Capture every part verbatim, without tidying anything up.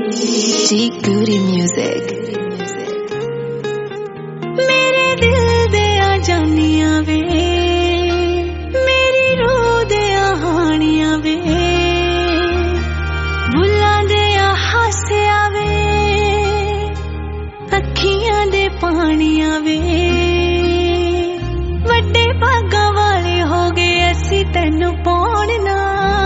G Goody Music। मेरे दिल दे आ जानिया वे, मेरी रूह दे आ हानिया वे, बुल्लां दे आ हासिया वे, अखियां दे पानिया वे, वड्डे भागां वाले हो गए असी तैनू पाउण ना।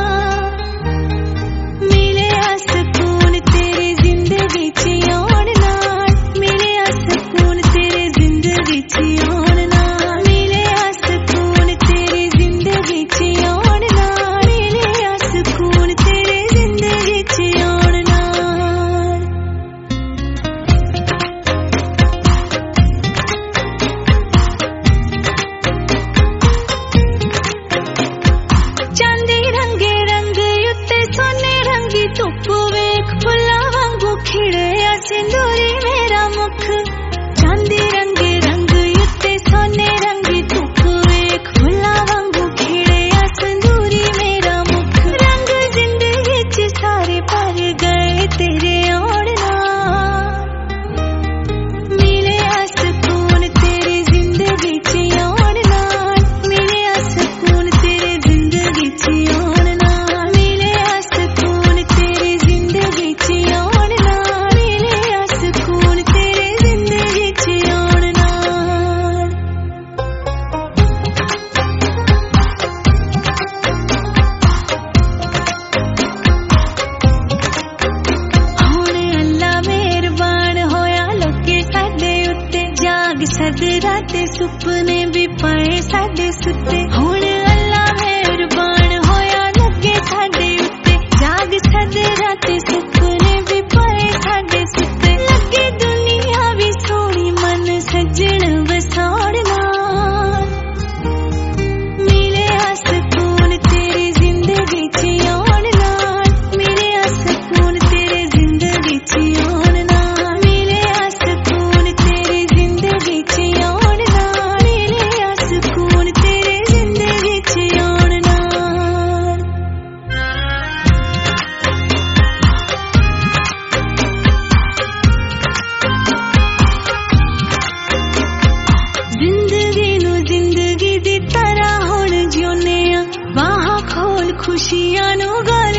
सिंदूरी मेरा मुख चांदी रंगे रंग युते सोने रंगी धुप वेख फुल्ला वांगू खिड़े आ सिंदूरी मेरा मुख। रंग जिंदगी च सारे भर गए तेरे आउण नाल, मिले आ सुकून तेरी जिंदगी च आउण नाल, मिले आ सुकून तेरी जिंदगी च आउण नाल, मिले आ सुकून तेरी जिंदगी च आउण नाल। सदरा ते सुपने भी पाए साडे सुते, हुण अल्लाह मेहरबान होया लगे साडे उत्ते, जाग सदरा ते सुपने भी पाए साडे सुते, लगे दुनिया भी सोहनी मन सजण वसाउण नाल, मिले आ सुकून तेरी जिंदगी च आउण नाल, मिले आ सुकून तेरी जिंदगी च आउण नाल, मिले आ सुकून तेरी जिंदगी च आउण नाल, मिले आ सुकून तेरी जिंदगी च आउण नाल। जिंदगी नू जिंदगी दी तरह हुण जिउने आ, बाहां खोल खुशियां नू गल